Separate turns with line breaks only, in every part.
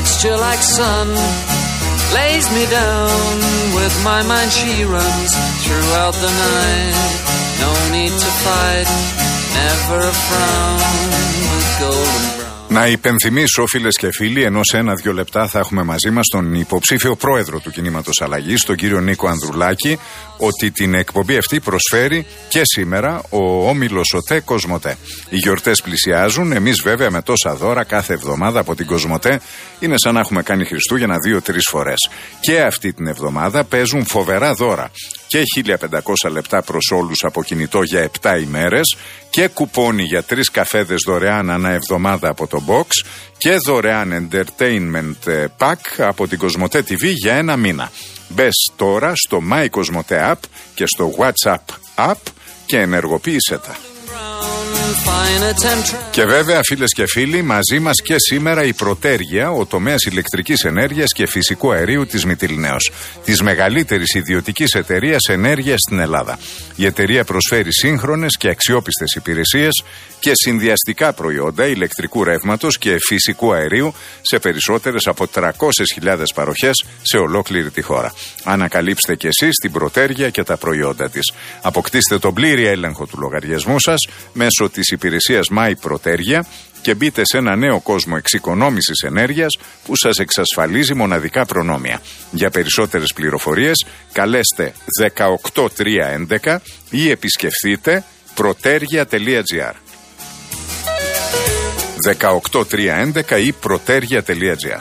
texture like sun lays me down. With my mind she runs throughout the night. No need to fight, never a frown with golden brown.
Να υπενθυμίσω, φίλες και φίλοι, ενώ σε 1-2 λεπτά θα έχουμε μαζί μας τον υποψήφιο πρόεδρο του Κινήματος Αλλαγής, τον κύριο Νίκο Ανδρουλάκη, ότι την εκπομπή αυτή προσφέρει και σήμερα ο όμιλος ΟΤΕ Κοσμοτέ. Οι γιορτές πλησιάζουν, εμείς βέβαια με τόσα δώρα κάθε εβδομάδα από την Κοσμοτέ είναι σαν να έχουμε κάνει Χριστούγεννα 2-3 φορές. Και αυτή την εβδομάδα παίζουν φοβερά δώρα. Και 1500 λεπτά προς όλους από κινητό για 7 ημέρες και κουπόνι για 3 καφέδες δωρεάν ανά εβδομάδα από το Box και δωρεάν entertainment pack από την Κοσμοτέ TV για 1 μήνα. Μπες τώρα στο My Cosmote App και στο WhatsApp App και ενεργοποίησέ τα. Και βέβαια, φίλες και φίλοι, μαζί μας και σήμερα η Πρωτέργεια, ο τομέας ηλεκτρικής ενέργειας και φυσικού αερίου της Μυτιληναίος, της μεγαλύτερης ιδιωτικής εταιρείας ενέργειας στην Ελλάδα. Η εταιρεία προσφέρει σύγχρονες και αξιόπιστες υπηρεσίες και συνδυαστικά προϊόντα ηλεκτρικού ρεύματος και φυσικού αερίου σε περισσότερες από 300.000 παροχές σε ολόκληρη τη χώρα. Ανακαλύψτε και εσείς την Πρωτέργεια και τα προϊόντα της. Αποκτήστε τον πλήρη έλεγχο του λογαριασμού σας μέσω της υπηρεσίας My Πρωτέργεια και μπείτε σε ένα νέο κόσμο εξοικονόμησης ενέργειας που σας εξασφαλίζει μοναδικά προνόμια. Για περισσότερες πληροφορίες καλέστε 18311 ή επισκεφθείτε protergia.gr 18311 ή protergia.gr.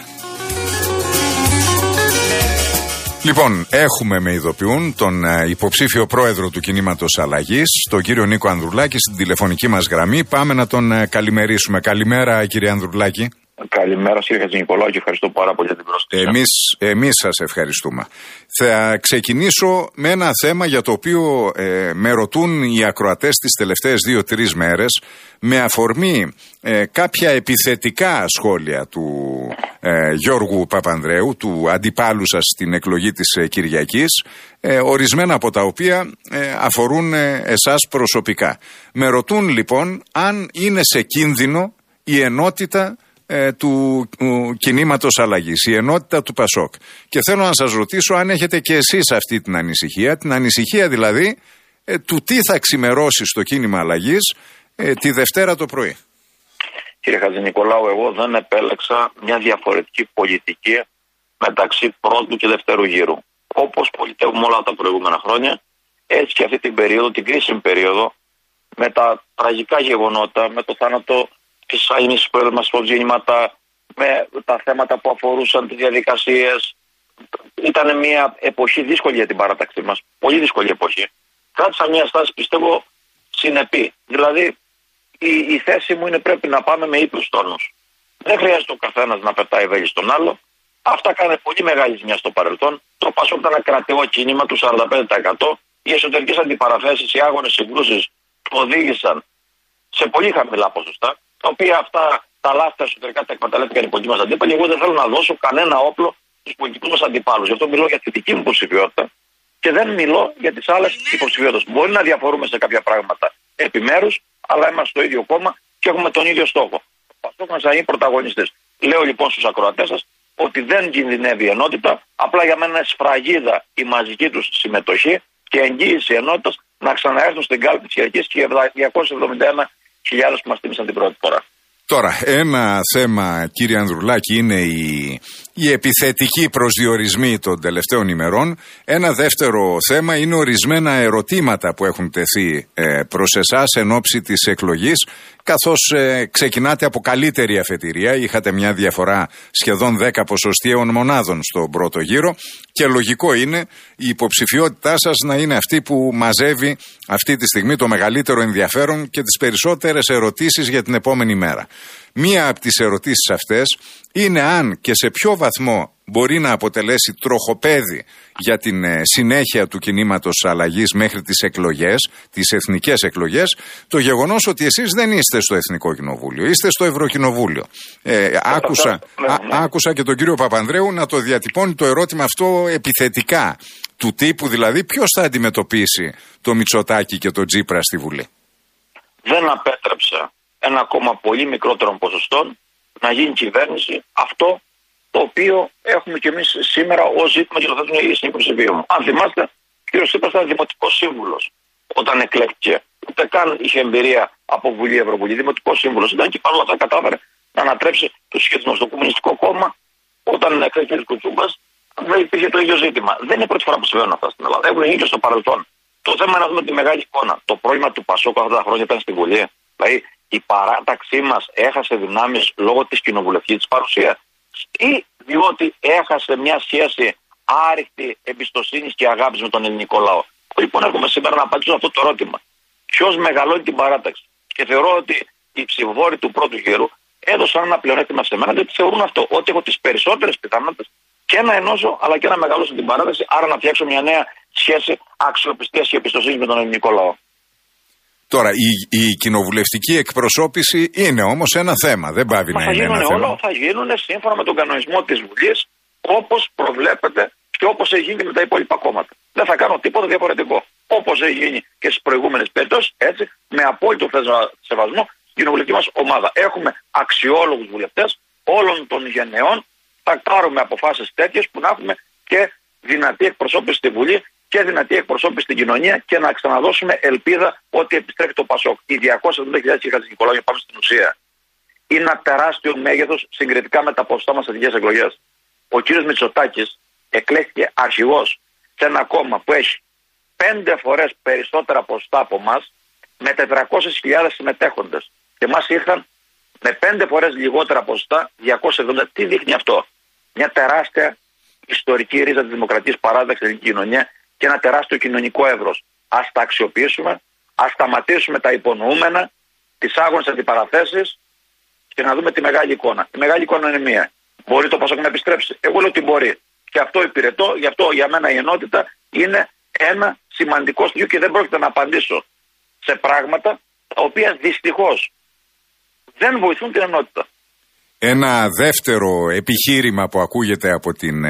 Λοιπόν, έχουμε με ειδοποιούν τον υποψήφιο πρόεδρο του Κινήματος Αλλαγής, τον κύριο Νίκο Ανδρουλάκη, στην τηλεφωνική μας γραμμή. Πάμε να τον καλημερίσουμε. Καλημέρα, κύριε Ανδρουλάκη.
Καλημέρα, κύριε Χατζηνικολάου, και ευχαριστώ πάρα πολύ για την πρόσκληση.
Εμείς σας ευχαριστούμε. Θα ξεκινήσω με ένα θέμα για το οποίο με ρωτούν οι ακροατές τις τελευταίες 2-3 μέρες, με αφορμή κάποια επιθετικά σχόλια του Γιώργου Παπανδρέου, του αντιπάλου σας στην εκλογή της Κυριακής, ορισμένα από τα οποία αφορούν εσάς προσωπικά. Με ρωτούν λοιπόν αν είναι σε κίνδυνο η ενότητα του Κινήματος Αλλαγής, η ενότητα του Πασόκ. Και θέλω να σας ρωτήσω αν έχετε και εσείς αυτή την ανησυχία δηλαδή του τι θα ξημερώσει στο κίνημα Αλλαγής τη Δευτέρα το πρωί.
Κύριε Χατζηνικολάου, εγώ δεν επέλεξα μια διαφορετική πολιτική μεταξύ πρώτου και δευτέρου γύρου. Όπως πολιτεύουμε όλα τα προηγούμενα χρόνια, έτσι και αυτή την περίοδο, την κρίσιμη περίοδο, με τα τραγικά γεγονότα, με το θάνατο της Αγίνης Πρόεδρου μας υπογέννηματα, με τα θέματα που αφορούσαν τις διαδικασίες. Ήταν μια εποχή δύσκολη για την παράταξή μας, πολύ δύσκολη εποχή. Κράτησα μια στάση, πιστεύω, συνεπή. Δηλαδή, η θέση μου είναι πρέπει να πάμε με ύπνους τόνους. Δεν χρειάζεται ο καθένας να πετάει βέλη στον άλλο. Αυτά κάνανε πολύ μεγάλη ζημιά στο παρελθόν. Το Πασόκ ήταν ένα κρατεό κίνημα του 45%. Οι εσωτερικές αντιπαραθέσεις, οι άγονες συγκρούσεις οδήγησαν σε πολύ χαμηλά ποσοστά, τα οποία αυτά τα λάθη εσωτερικά τα εκμεταλλεύτηκαν οι πολιτικοί μας αντίπαλοι. Εγώ δεν θέλω να δώσω κανένα όπλο στους πολιτικούς μας αντιπάλους. Γι' αυτό μιλώ για τη δική μου υποψηφιότητα και δεν μιλώ για τις άλλες υποψηφιότητες. Μπορεί να διαφορούμε σε κάποια πράγματα επιμέρους, αλλά είμαστε στο ίδιο κόμμα και έχουμε τον ίδιο στόχο. Ο Πασόκ μας θα είναι πρωταγωνιστής. Λέω λοιπόν στους ακροατές σας ότι δεν κινδυνεύει η ενότητα, απλά για μένα είναι σφραγίδα η μαζική τους συμμετοχή και εγγύηση ενότητας να ξαναέρθουν στην κάλπη της Κυριακής και 271.000 που μας τίμησαν την πρώτη φορά.
Τώρα, ένα θέμα, κύριε Ανδρουλάκη, είναι οι επιθετικοί προσδιορισμοί των τελευταίων ημερών. Ένα δεύτερο θέμα είναι ορισμένα ερωτήματα που έχουν τεθεί προς εσάς εν ώψη της εκλογής, καθώς ξεκινάτε από καλύτερη αφετηρία. Είχατε μια διαφορά σχεδόν 10 ποσοστιαίων μονάδων στον πρώτο γύρο και λογικό είναι η υποψηφιότητά σας να είναι αυτή που μαζεύει αυτή τη στιγμή το μεγαλύτερο ενδιαφέρον και τις περισσότερες ερωτήσεις για την επόμενη μέρα. Μία από τις ερωτήσεις αυτές είναι αν και σε ποιο βαθμό μπορεί να αποτελέσει τροχοπέδι για την συνέχεια του κινήματος αλλαγής μέχρι τις εκλογές, τις εθνικές εκλογές, το γεγονός ότι εσείς δεν είστε στο Εθνικό Κοινοβούλιο, είστε στο Ευρωκοινοβούλιο. Άκουσα και τον κύριο Παπανδρέου να το διατυπώνει το ερώτημα αυτό επιθετικά, του τύπου δηλαδή ποιος θα αντιμετωπίσει το Μητσοτάκη και το Τζίπρα στη Βουλή.
Δεν απέτρεψα ένα κόμμα πολύ μικρότερων ποσοστών να γίνει κυβέρνηση. Αυτό το οποίο έχουμε κι εμείς σήμερα ως ζήτημα και το θέτουμε η σύγκρουση βίου. Αν θυμάστε, ο κ. Τσίπρας ήταν δημοτικός σύμβουλος όταν εκλέχθηκε. Ούτε καν είχε εμπειρία από Βουλή, Ευρωβουλή. Δημοτικός σύμβουλος ήταν και παρόλα αυτά κατάφερε να ανατρέψει το σχετισμό στο Κομμουνιστικό Κόμμα. Όταν εκλέχθηκε ο Κουτσούμπας, δεν υπήρχε το ίδιο ζήτημα. Δεν είναι η πρώτη φορά που συμβαίνουν αυτά στην Ελλάδα. Έχουν γίνει και στο παρελθόν. Το θέμα είναι να δούμε τη μεγάλη εικόνα. Το πρόβλημα του Πασόκ αυτά τα χρόνια ήταν στη Βουλή. Δηλαδή η παράταξή μας έχασε δυνάμεις λόγω της κοινοβουλευτικής παρουσίας ή διότι έχασε μια σχέση άρρηκτη εμπιστοσύνης και αγάπης με τον ελληνικό λαό. Λοιπόν, έρχομαι σήμερα να απαντήσω αυτό το ερώτημα. Ποιος μεγαλώνει την παράταξη? Και θεωρώ ότι οι ψηφοφόροι του πρώτου γύρου έδωσαν ένα πλεονέκτημα σε μένα, γιατί θεωρούν αυτό, ότι έχω τις περισσότερες πιθανότητες και να ενώσω αλλά και να μεγαλώσω την παράταξη, άρα να φτιάξω μια νέα σχέση αξιοπιστίας και εμπιστοσύνης με τον ελληνικό λαό.
Τώρα, η κοινοβουλευτική εκπροσώπηση είναι όμως ένα θέμα. Δεν πάβει να είναι ένα θέμα.
Θα γίνουν σύμφωνα με τον κανονισμό της Βουλής, όπως προβλέπεται και όπως έχει γίνει με τα υπόλοιπα κόμματα. Δεν θα κάνω τίποτα διαφορετικό. Όπως έχει γίνει και στις προηγούμενες περιπτώσεις, έτσι, με απόλυτο σεβασμό στην κοινοβουλευτική μας ομάδα. Έχουμε αξιόλογους βουλευτές όλων των γενεών. Θα πάρουμε αποφάσεις τέτοιες που να έχουμε και δυνατή εκπροσώπηση στη Βουλή και δυνατή εκπροσώπηση στην κοινωνία και να ξαναδώσουμε ελπίδα ότι επιστρέφει το Πασόκ. Οι 270.000 κ. Χατζηνικολάου, για πάμε στην ουσία, είναι ένα τεράστιο μέγεθος συγκριτικά με τα ποσοστά μας στις εθνικές εκλογές. Ο κ. Μητσοτάκης εκλέχθηκε αρχηγός σε ένα κόμμα που έχει 5 φορές περισσότερα ποσοστά από εμάς, με 400.000 συμμετέχοντες. Και εμάς ήρθαν με 5 φορές λιγότερα ποσοστά, 270. Τι δείχνει αυτό? Μια τεράστια ιστορική ρίζα της δημοκρατίας παράδοξης στην ελληνική κοινωνία και ένα τεράστιο κοινωνικό εύρος. Ας τα αξιοποιήσουμε, ας σταματήσουμε τα υπονοούμενα, τις άγονες αντιπαραθέσεις και να δούμε τη μεγάλη εικόνα. Η μεγάλη εικόνα είναι μία. Μπορεί το Πασόκ να επιστρέψει? Εγώ λέω ότι μπορεί. Και αυτό υπηρετώ, γι' αυτό για μένα η ενότητα είναι ένα σημαντικό στοιχείο και δεν πρόκειται να απαντήσω σε πράγματα τα οποία δυστυχώς δεν βοηθούν την ενότητα.
Ένα δεύτερο επιχείρημα που ακούγεται από την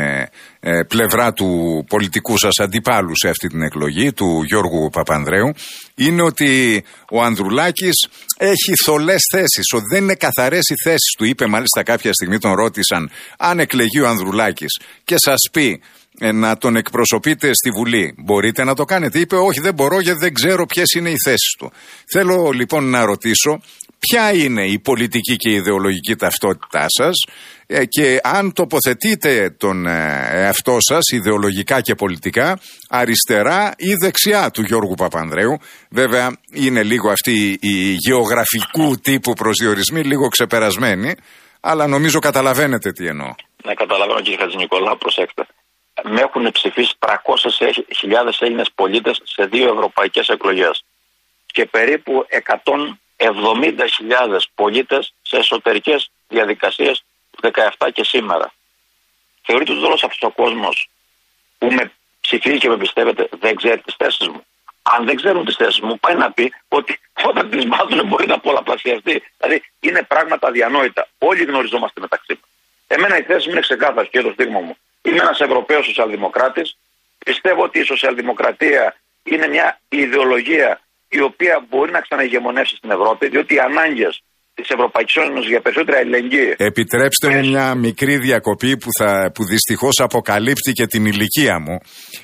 πλευρά του πολιτικού σας αντιπάλου σε αυτή την εκλογή, του Γιώργου Παπανδρέου, είναι ότι ο Ανδρουλάκης έχει θολές θέσεις, ότι δεν είναι καθαρές οι θέσεις του. Είπε μάλιστα κάποια στιγμή, τον ρώτησαν αν εκλεγεί ο Ανδρουλάκης και σας πει να τον εκπροσωπείτε στη Βουλή, μπορείτε να το κάνετε? Είπε όχι, δεν μπορώ γιατί δεν ξέρω ποιες είναι οι θέσεις του. Θέλω λοιπόν να ρωτήσω ποια είναι η πολιτική και η ιδεολογική ταυτότητά σας και αν τοποθετείτε τον εαυτό σας ιδεολογικά και πολιτικά αριστερά ή δεξιά του Γιώργου Παπανδρέου. Βέβαια είναι λίγο αυτοί οι γεωγραφικού τύπου προσδιορισμοί λίγο ξεπερασμένοι, αλλά νομίζω καταλαβαίνετε τι εννοώ. Ναι,
καταλαβαίνω κύριε Χατζηνικολάου, προσέξτε. Με έχουν ψηφίσει 300.000 Έλληνες πολίτες σε 2 ευρωπαϊκές εκλογές και περίπου 170.000 πολίτες σε εσωτερικές διαδικασίες του 17 και σήμερα. Θεωρείτε ότι όλος αυτός ο κόσμος που με ψηφίζει και με πιστεύετε δεν ξέρει τις θέσεις μου? Αν δεν ξέρουν τις θέσεις μου, πάει να πει ότι όταν τις μάθουν μπορεί να πολλαπλασιαστεί. Δηλαδή είναι πράγματα αδιανόητα. Όλοι γνωριζόμαστε μεταξύ μας. Εμένα η θέση μου είναι ξεκάθαρη και το στίγμα μου. Είμαι ένας Ευρωπαίος σοσιαλδημοκράτης. Πιστεύω ότι η σοσιαλδημοκρατία είναι μια ιδεολογία η οποία μπορεί να ξαναγεμονεύσει στην Ευρώπη, διότι οι ανάγκες της Ευρωπαϊκής Ένωσης για περισσότερη αλληλεγγύη.
Επιτρέψτε μου μια μικρή διακοπή που δυστυχώς αποκαλύπτει και την ηλικία μου.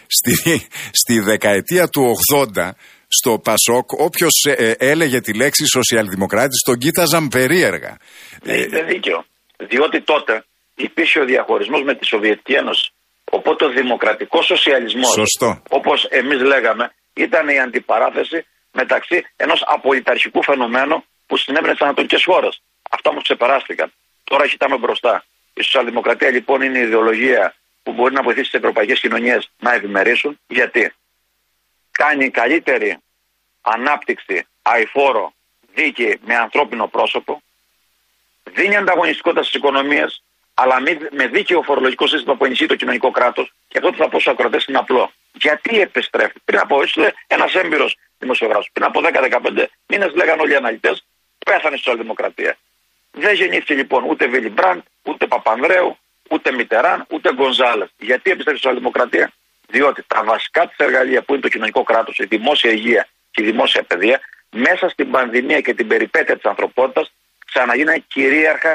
Στη δεκαετία του 80, στο Πασόκ, όποιος έλεγε τη λέξη σοσιαλδημοκράτης τον κοίταζαν περίεργα.
Είναι δίκαιο. Διότι τότε υπήρχε ο διαχωρισμός με τη Σοβιετική Ένωση. Οπότε ο δημοκρατικός σοσιαλισμός, όπως εμείς λέγαμε, ήταν η αντιπαράθεση μεταξύ ενός απολυταρχικού φαινομένου που συνέβαινε στις ανατολικές χώρες. Αυτά όμως ξεπεράστηκαν. Τώρα κοιτάμε μπροστά. Η σοσιαλδημοκρατία λοιπόν είναι η ιδεολογία που μπορεί να βοηθήσει τις ευρωπαϊκές κοινωνίες να ευημερήσουν. Γιατί κάνει καλύτερη ανάπτυξη, αειφόρο, δίκαιη, με ανθρώπινο πρόσωπο, δίνει ανταγωνιστικότητα στις οικονομίες, αλλά με δίκαιο φορολογικό σύστημα που ενισχύει το κοινωνικό κράτος. Και αυτό που θα πω στους ακροατές είναι απλό. Γιατί επιστρέφει? Πριν από ένας έμπειρος δημοσιογράφος, πριν από 10-15 μήνες λέγανε όλοι οι αναλυτές, πέθανε η σοσιαλδημοκρατία. Δεν γεννήθηκε λοιπόν ούτε Βίλι Μπραντ, ούτε Παπανδρέου, ούτε Μιτεράν, ούτε Γκονζάλες. Γιατί επιστρέφει η σοσιαλδημοκρατία? Διότι τα βασικά της εργαλεία που είναι το κοινωνικό κράτος, η δημόσια υγεία και η δημόσια παιδεία, μέσα στην πανδημία και την περιπέτεια της ανθρωπότητας, ξαναγίνανε κυρίαρχα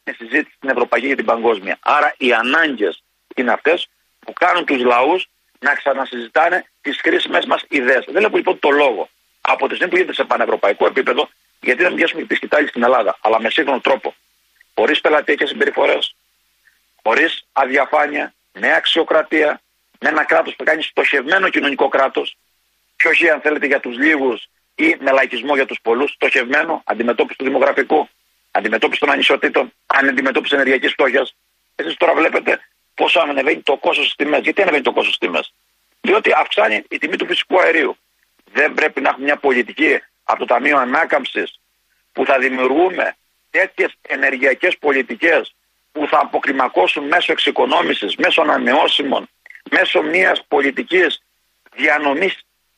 την συζήτηση στην ευρωπαϊκή και την παγκόσμια. Άρα οι ανάγκες είναι αυτές που κάνουν τους λαούς να ξανασυζητάνε τις χρήσιμες μας ιδέες. Δεν έχω λοιπόν το λόγο από τη στιγμή που γίνεται σε πανευρωπαϊκό επίπεδο, γιατί δεν πιάσουμε τη σκητάλη στην Ελλάδα, αλλά με σύγχρονο τρόπο. Χωρίς πελατειακές συμπεριφορές, χωρίς αδιαφάνεια, με αξιοκρατία, με ένα κράτος που κάνει στοχευμένο κοινωνικό κράτος, και όχι αν θέλετε για τους λίγους ή με λαϊκισμό για τους πολλούς, στοχευμένο, αντιμετώπιση του δημογραφικού, αντιμετώπιση των ανισοτήτων, αντιμετώπιση ενεργειακής φτώχειας. Εσείς τώρα βλέπετε πόσο ανεβαίνει το κόστος στις τιμές. Γιατί ανεβαίνει το κόστος στις τιμές? Διότι αυξάνει η τιμή του φυσικού αερίου. Δεν πρέπει να έχουμε μια πολιτική από το Ταμείο Ανάκαμψης που θα δημιουργούμε τέτοιες ενεργειακές πολιτικές που θα αποκλιμακώσουν μέσω εξοικονόμησης, μέσω ανανεώσιμων, μέσω μιας πολιτικής διανομής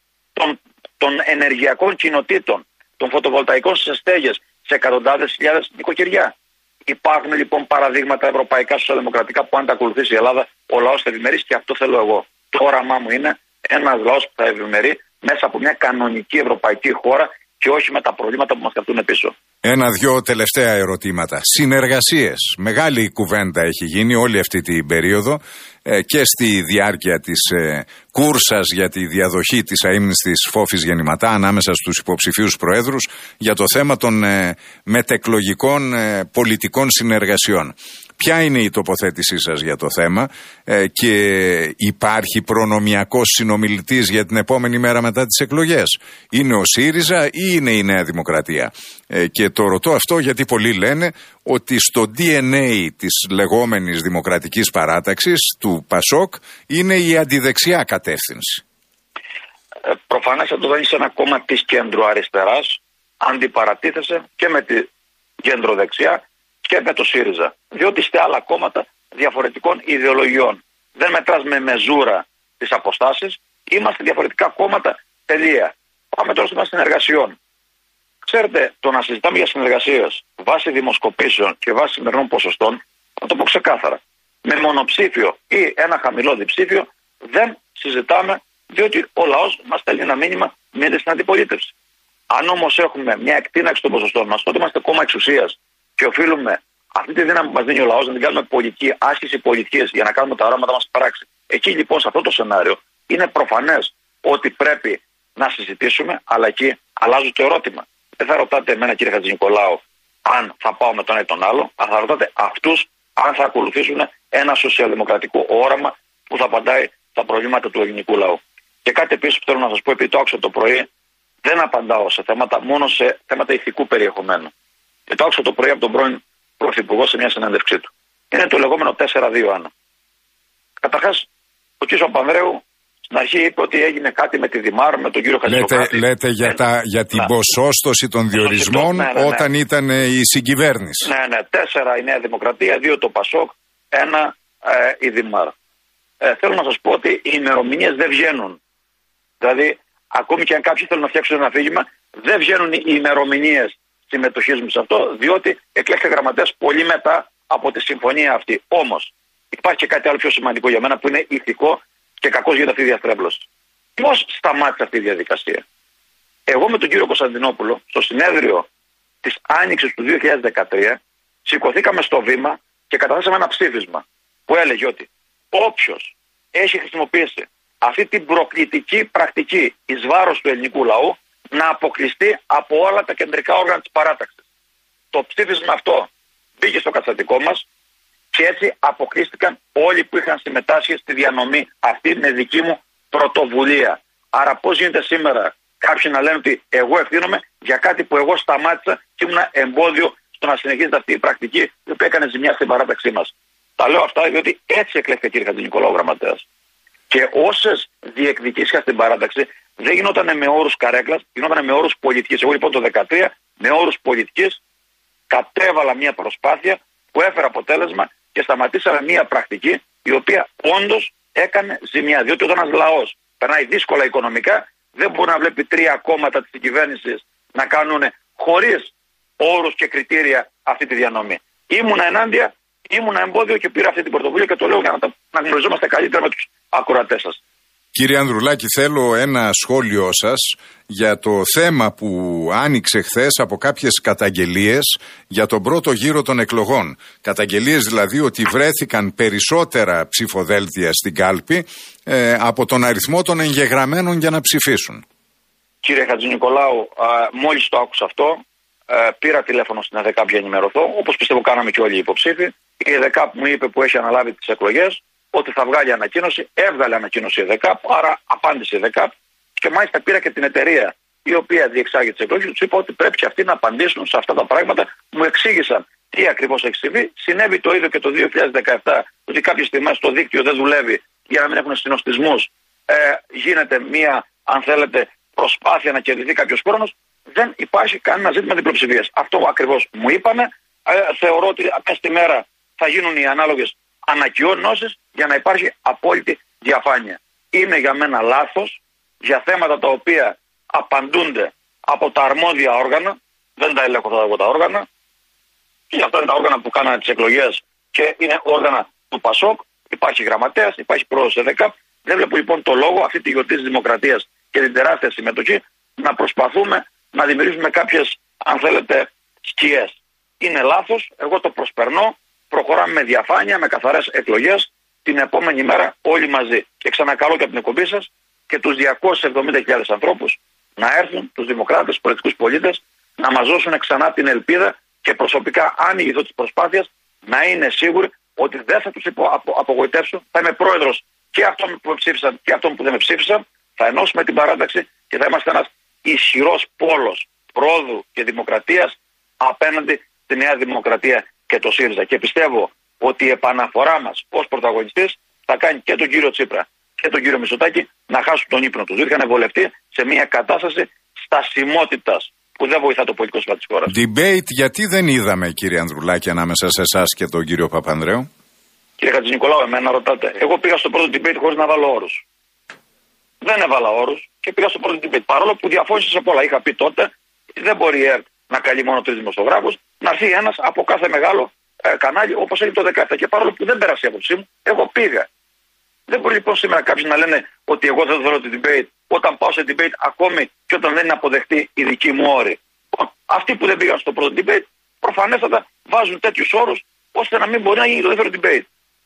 των ενεργειακών κοινοτήτων, των φωτοβολταϊκών στις στέγες, σε εκατοντάδες χιλιάδες νοικοκυριά. Υπάρχουν λοιπόν παραδείγματα ευρωπαϊκά σοσιαλδημοκρατικά που αν τα ακολουθήσει η Ελλάδα, ο λαός θα ευημερίσει, και αυτό θέλω εγώ. Το όραμά μου είναι ένας λαός που θα ευημερεί μέσα από μια κανονική ευρωπαϊκή χώρα και όχι με τα προβλήματα που μας κρατούν πίσω.
Ένα-δυο τελευταία ερωτήματα. Συνεργασίες. Μεγάλη κουβέντα έχει γίνει όλη αυτή την περίοδο και στη διάρκεια της κούρσας για τη διαδοχή της αείμνηστης Φόφης Γεννηματά ανάμεσα στους υποψηφίους προέδρους για το θέμα των μετεκλογικών πολιτικών συνεργασιών. Ποια είναι η τοποθέτησή σας για το θέμα και υπάρχει προνομιακός συνομιλητής για την επόμενη μέρα μετά τις εκλογές? Είναι ο ΣΥΡΙΖΑ ή είναι η Νέα Δημοκρατία? Και το ρωτώ αυτό γιατί πολλοί λένε ότι στο DNA της λεγόμενης δημοκρατικής παράταξης του ΠΑΣΟΚ είναι η αντιδεξιά κατεύθυνση.
Προφανώς εδώ δεν είσαι ένα κόμμα της κέντρου αριστεράς, αντιπαρατίθεσε και με τη κέντρο δεξιά και με το ΣΥΡΙΖΑ, διότι είστε άλλα κόμματα διαφορετικών ιδεολογιών. Δεν μετράς με μεζούρα τις αποστάσεις, είμαστε διαφορετικά κόμματα, τελεία. Πάμε τώρα στο θέμα συνεργασιών. Ξέρετε, το να συζητάμε για συνεργασίες βάσει δημοσκοπήσεων και βάσει σημερινών ποσοστών, θα το πω ξεκάθαρα, με μονοψήφιο ή ένα χαμηλό διψήφιο δεν συζητάμε, διότι ο λαός μας στέλνει ένα μήνυμα, μείνετε στην αντιπολίτευση. Αν όμως έχουμε μια εκτείναξη των ποσοστών μας, τότε είμαστε κόμμα εξουσίας και οφείλουμε αυτή τη δύναμη που μας δίνει ο λαός να την κάνουμε πολιτική, άσκηση πολιτικής για να κάνουμε τα οράματα μας πράξη. Εκεί λοιπόν σε αυτό το σενάριο είναι προφανές ότι πρέπει να συζητήσουμε, αλλά εκεί αλλάζει το ερώτημα. Δεν θα ρωτάτε εμένα, κύριε Χατζηνικολάου, αν θα πάω με τον ένα ή τον άλλο, αλλά θα ρωτάτε αυτούς αν θα ακολουθήσουν ένα σοσιαλδημοκρατικό όραμα που θα απαντάει στα προβλήματα του ελληνικού λαού. Και κάτι επίσης που θέλω να σας πω, επειδή το άκουσα το πρωί, δεν απαντάω σε θέματα, μόνο σε θέματα ηθικού περιεχομένου. Και το άκουσα το πρωί από τον πρώην Πρωθυπουργό σε μια συνέντευξή του. Είναι το λεγόμενο 4-2-1. Καταρχάς, ο κ. Παπανδρέου στην αρχή είπε ότι έγινε κάτι με τη Δημάρ, με τον κύριο Χατζησοκράτη.
Λέτε για την ποσόστοση των διορισμών όταν ήταν η συγκυβέρνηση.
Ναι, 4 η Νέα Δημοκρατία, 2 το ΠΑΣΟΚ, 1 η Δημάρ. Θέλω να σας πω ότι οι ημερομηνίες δεν βγαίνουν. Δηλαδή, ακόμη και αν κάποιοι θέλουν να φτιάξουν ένα αφήγημα, δεν βγαίνουν οι ημερομηνίες συμμετοχής μου σε αυτό, διότι εκλέχθηκε γραμματέας πολύ μετά από τη συμφωνία αυτή. Όμως, υπάρχει και κάτι άλλο πιο σημαντικό για μένα που είναι ηθικό και κακώς γίνεται αυτή η διαστρέβλωση. Πώς σταμάτησε αυτή η διαδικασία? Εγώ με τον κύριο Κωνσταντινόπουλο, στο συνέδριο της Άνοιξης του 2013, σηκωθήκαμε στο βήμα και καταθέσαμε ένα ψήφισμα που έλεγε ότι όποιος έχει χρησιμοποιήσει αυτή την προκλητική πρακτική εις βάρος του ελληνικού λαού να αποκλειστεί από όλα τα κεντρικά όργανα της παράταξης. Το ψήφισμα αυτό μπήκε στο καταστατικό μας και έτσι αποκλείστηκαν όλοι που είχαν συμμετάσχει στη διανομή αυτή με δική μου πρωτοβουλία. Άρα πώς γίνεται σήμερα κάποιοι να λένε ότι εγώ ευθύνομαι για κάτι που εγώ σταμάτησα και ήμουν εμπόδιο στο να συνεχίζεται αυτή η πρακτική η οποία έκανε ζημιά στην παράταξή μας. Τα λέω αυτά διότι έτσι εκλέχθηκε, κύριε Χατζηνικολάου, γραμματέας. Και όσες διεκδικήσεις είχα στην παράταξη δεν γινόταν με όρους καρέκλας, γινόταν με όρους πολιτικής. Εγώ λοιπόν το 2013 με όρους πολιτικής κατέβαλα μια προσπάθεια που έφερε αποτέλεσμα και σταματήσαμε μια πρακτική η οποία όντως έκανε ζημιά. Διότι όταν ένας λαός περνάει δύσκολα οικονομικά, δεν μπορεί να βλέπει 3 κόμματα της κυβέρνησης να κάνουν χωρίς όρους και κριτήρια αυτή τη διανομή. Ήμουνα ενάντια, ήμουνα εμπόδιο και πήρα αυτή την πρωτοβουλία και το λέω για να γνωριζόμαστε καλύτερα με τους ακροατές σας.
Κύριε Ανδρουλάκη, θέλω ένα σχόλιο σας για το θέμα που άνοιξε χθες από κάποιες καταγγελίες για τον πρώτο γύρο των εκλογών. Καταγγελίες δηλαδή ότι βρέθηκαν περισσότερα ψηφοδέλτια στην κάλπη από τον αριθμό των εγγεγραμμένων για να ψηφίσουν.
Κύριε Χατζηνικολάου, μόλις το άκουσα αυτό, πήρα τηλέφωνο στην ΕΔΕΚΑΠ για να ενημερωθώ, όπως πιστεύω κάναμε και όλοι οι υποψήφοι. Η ΕΔΕΚΑΠ μου είπε, που έχει αναλάβει τις εκλογές, ότι θα βγάλει ανακοίνωση. Έβγαλε ανακοίνωση η ΕΔΕΚΑΠ, άρα απάντησε η ΕΔΕΚΑΠ. Και μάλιστα πήρα και την εταιρεία η οποία διεξάγει τις εκλογές, τους είπα ότι πρέπει και αυτοί να απαντήσουν σε αυτά τα πράγματα. Μου εξήγησαν τι ακριβώς έχει συμβεί. Συνέβη το ίδιο και το 2017, ότι κάποιες στιγμές το δίκτυο δεν δουλεύει για να μην έχουν συνοστισμούς. Γίνεται μία, αν θέλετε, προσπάθεια να κερδιθεί κάποιος χρόνος. Δεν υπάρχει κανένα ζήτημα διπλοψηφίας. Αυτό ακριβώς μου είπανε. Θεωρώ ότι μέσα στη μέρα θα γίνουν οι ανάλογες ανακοινώσεις για να υπάρχει απόλυτη διαφάνεια. Είναι για μένα λάθος για θέματα τα οποία απαντούνται από τα αρμόδια όργανα. Δεν τα ελέγχω εγώ τα όργανα. Και αυτό είναι τα όργανα που κάνανε τις εκλογές και είναι όργανα του ΠΑΣΟΚ. Υπάρχει γραμματέας, υπάρχει πρόεδρος ΕΔΕΚΑΠ. Δεν βλέπω λοιπόν το λόγο αυτή τη γιορτή της Δημοκρατίας και την τεράστια συμμετοχή να προσπαθούμε να δημιουργήσουμε κάποιες, αν θέλετε, σκιές. Είναι λάθος, εγώ το προσπερνώ. Προχωράμε με διαφάνεια, με καθαρές εκλογές την επόμενη μέρα όλοι μαζί. Και ξανακαλώ και από την εκπομπή σας και τους 270.000 ανθρώπους να έρθουν, τους δημοκράτες, πολιτικούς πολίτες, να μας δώσουν ξανά την ελπίδα και προσωπικά, αν ηγηθώ της προσπάθειας, να είναι σίγουροι ότι δεν θα τους απογοητεύσω. Θα είμαι πρόεδρος και αυτών που με ψήφισαν και αυτών που δεν με ψήφισαν. Θα ενώσουμε την παράταξη και θα είμαστε ένας ισχυρός πόλος πρόοδου και δημοκρατίας απέναντι στη Νέα Δημοκρατία και το ΣΥΡΙΖΑ. Και πιστεύω ότι η επαναφορά μας ως πρωταγωνιστής θα κάνει και τον κύριο Τσίπρα και τον κύριο Μητσοτάκη να χάσουν τον ύπνο τους. Είχαν βολευτεί σε μια κατάσταση στασιμότητας που δεν βοηθά το πολιτικό σύστημα της χώρας.
Debate, γιατί δεν είδαμε, κύριε Ανδρουλάκη, ανάμεσα σε εσάς και τον κύριο Παπανδρέου?
Κύριε Χατζηνικολάου, εμένα ρωτάτε. Εγώ πήγα στο πρώτο debate χωρίς να βάλω όρους. Δεν έβαλα όρους και πήγα στο πρώτο debate. Παρόλο που διαφώνησα σε πολλά. Είχα πει τότε δεν μπορεί η ΕΡΤ να καλεί μόνο 3 δημοσιογράφους, να έρθει ένας από κάθε μεγάλο κανάλι όπως έγινε το 2017. Και παρόλο που δεν πέρασε η άποψή μου, εγώ πήγα. Δεν μπορεί λοιπόν σήμερα κάποιοι να λένε ότι εγώ δεν θέλω το debate όταν πάω σε debate, ακόμη και όταν δεν είναι αποδεκτή η δική μου όρη. Αυτοί που δεν πήγαν στο πρώτο debate, προφανέστατα βάζουν τέτοιους όρους ώστε να μην μπορεί να γίνει το δεύτερο debate.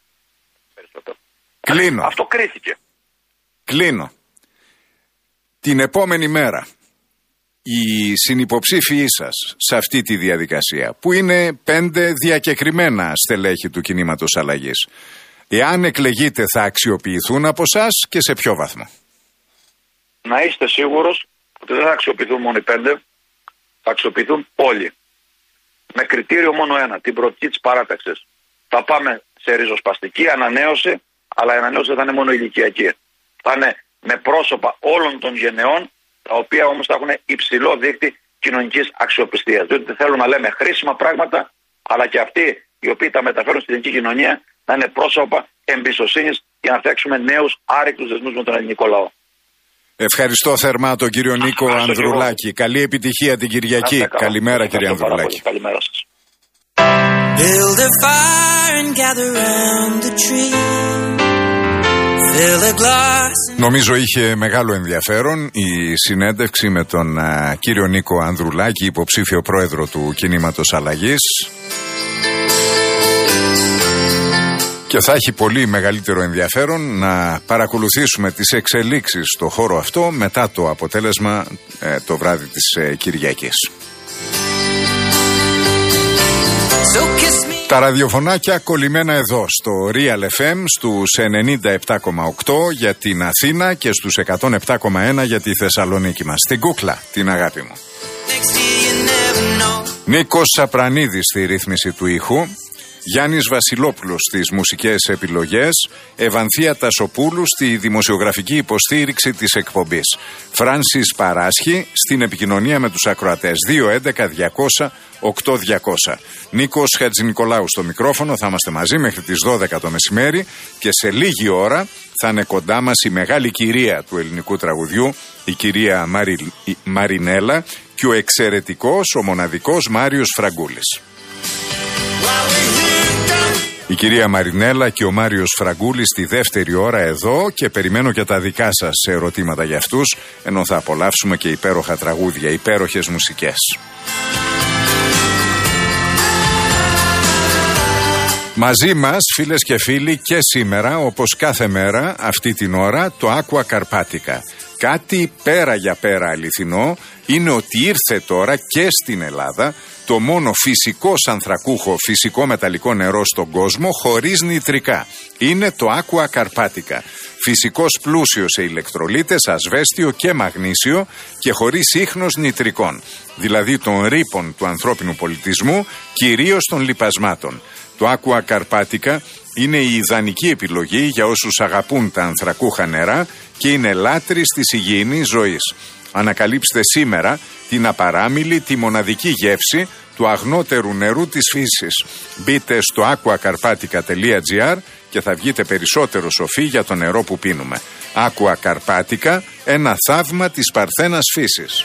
Κλείνω.
Αυτό κρίθηκε.
Κλείνω. Την επόμενη μέρα οι συνυποψήφιοι σας σε αυτή τη διαδικασία, που είναι 5 διακεκριμένα στελέχη του κινήματος αλλαγής, εάν εκλεγείτε θα αξιοποιηθούν από εσάς και σε ποιο βαθμό?
Να είστε σίγουρος ότι δεν θα αξιοποιηθούν μόνο οι 5, θα αξιοποιηθούν όλοι. Με κριτήριο μόνο ένα, την προοπτική της παράταξης. Θα πάμε σε ριζοσπαστική ανανέωση, αλλά η ανανέωση δεν θα είναι μόνο ηλικιακή. Θα είναι με πρόσωπα όλων των γενεών, τα οποία όμως θα έχουν υψηλό δείκτη κοινωνικής αξιοπιστίας. Διότι θέλουν να λέμε χρήσιμα πράγματα, αλλά και αυτοί οι οποίοι τα μεταφέρουν στην ελληνική κοινωνία να είναι πρόσωπα εμπιστοσύνης για να φτιάξουμε νέους άρρηκτους δεσμούς με τον ελληνικό λαό.
Ευχαριστώ θερμά τον κύριο Νίκο Ανδρουλάκη. Καλή επιτυχία την Κυριακή. Καλημέρα κύριε Ανδρουλάκη.
Καλημέρα σας.
Build a fire and gather round the tree.
Νομίζω είχε μεγάλο ενδιαφέρον η συνέντευξη με τον κύριο Νίκο Ανδρουλάκη, υποψήφιο πρόεδρο του κινήματος αλλαγής, και θα έχει πολύ μεγαλύτερο ενδιαφέρον να παρακολουθήσουμε τις εξελίξεις στο χώρο αυτό μετά το αποτέλεσμα το βράδυ της Κυριακής. Τα ραδιοφωνάκια κολλημένα εδώ στο Real FM στους 97,8 για την Αθήνα και στους 107,1 για τη Θεσσαλονίκη μας. Την κούκλα, την αγάπη μου. Νίκος Σαπρανίδης στη ρύθμιση του ήχου, Γιάννης Βασιλόπουλος στις μουσικές επιλογές, Ευανθία Τασοπούλου στη δημοσιογραφική υποστήριξη της εκπομπής, Φράνσις Παράσχη στην επικοινωνία με τους ακροατές, 211-200-8200. Νίκος Χατζηνικολάου στο μικρόφωνο, θα είμαστε μαζί μέχρι τις 12 το μεσημέρι και σε λίγη ώρα θα είναι κοντά μας η μεγάλη κυρία του ελληνικού τραγουδιού, η κυρία Μαρινέλα, και ο εξαιρετικός, ο μοναδικός Μάριος Φραγκούλης. Η κυρία Μαρινέλα και ο Μάριος Φραγκούλης στη δεύτερη ώρα εδώ και περιμένω και τα δικά σας ερωτήματα για αυτούς, ενώ θα απολαύσουμε και υπέροχα τραγούδια, υπέροχες μουσικές. Μαζί μας, φίλες και φίλοι, και σήμερα, όπως κάθε μέρα, αυτή την ώρα, το Aqua Carpatica. Κάτι πέρα για πέρα αληθινό είναι ότι ήρθε τώρα και στην Ελλάδα το μόνο φυσικό ανθρακούχο φυσικό μεταλλικό νερό στον κόσμο χωρίς νητρικά. Είναι το Aqua Carpatica. Φυσικός πλούσιος σε ηλεκτρολίτες, ασβέστιο και μαγνήσιο και χωρίς ίχνος νητρικών. Δηλαδή των ρήπων του ανθρώπινου πολιτισμού, κυρίως των λιπασμάτων. Το Aqua Carpatica είναι η ιδανική επιλογή για όσους αγαπούν τα ανθρακούχα νερά και είναι λάτρεις της υγιεινής ζωής. Ανακαλύψτε σήμερα την απαράμιλη, τη μοναδική γεύση του αγνότερου νερού της φύσης. Μπείτε στο aquacarpatica.gr και θα βγείτε περισσότερο σοφοί για το νερό που πίνουμε. Aqua Carpatica, ένα θαύμα της παρθένας φύσης.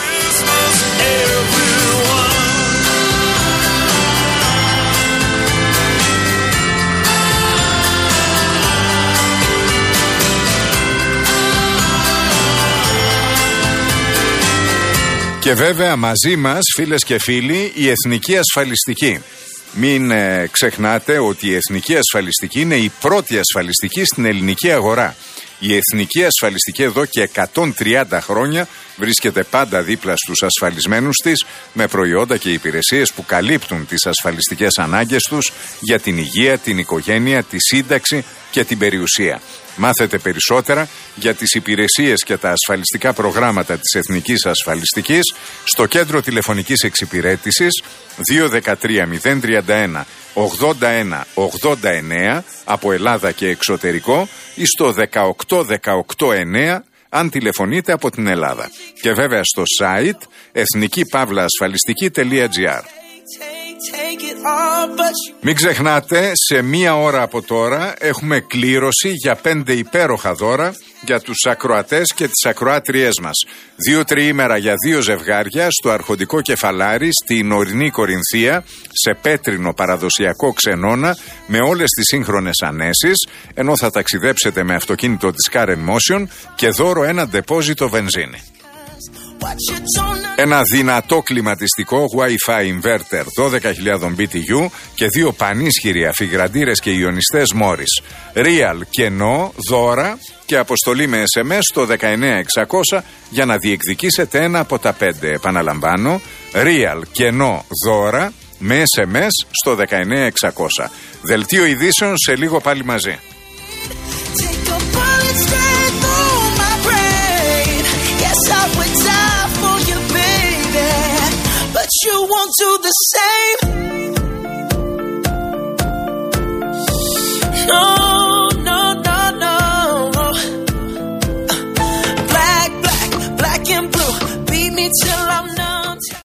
Και βέβαια μαζί μας, φίλες και φίλοι, η Εθνική Ασφαλιστική. Μην ξεχνάτε ότι η Εθνική Ασφαλιστική είναι η πρώτη ασφαλιστική στην ελληνική αγορά. Η Εθνική Ασφαλιστική εδώ και 130 χρόνια βρίσκεται πάντα δίπλα στους ασφαλισμένους της με προϊόντα και υπηρεσίες που καλύπτουν τις ασφαλιστικές ανάγκες τους για την υγεία, την οικογένεια, τη σύνταξη και την περιουσία. Μάθετε περισσότερα για τις υπηρεσίες και τα ασφαλιστικά προγράμματα της Εθνικής Ασφαλιστικής στο κέντρο τηλεφωνικής εξυπηρέτησης 213 031 81 89 από Ελλάδα και εξωτερικό ή στο 18189 αν τηλεφωνείτε από την Ελλάδα. Και βέβαια στο site ethnikipavlaasfalistiki.gr. Μην ξεχνάτε, σε μία ώρα από τώρα έχουμε κλήρωση για 5 υπέροχα δώρα για τους ακροατές και τις ακροάτριές μας. 2 τριήμερα για 2 ζευγάρια στο Αρχοντικό Κεφαλάρι, στην ορεινή Κορινθία, σε πέτρινο παραδοσιακό ξενώνα με όλες τις σύγχρονες ανέσεις, ενώ θα ταξιδέψετε με αυτοκίνητο της Car Motion και δώρο ένα ντεπόζιτο βενζίνη. Ένα δυνατό κλιματιστικό Wi-Fi inverter 12.000 BTU και 2 πανίσχυροι αφιγραντήρες και ιονιστές Morris. Real και No δώρα και αποστολή με SMS στο 19600 για να διεκδικήσετε ένα από τα 5. Επαναλαμβάνω, Real και No δώρα με SMS στο 19600. Δελτίο ειδήσεων σε λίγο πάλι μαζί.
You won't do the same.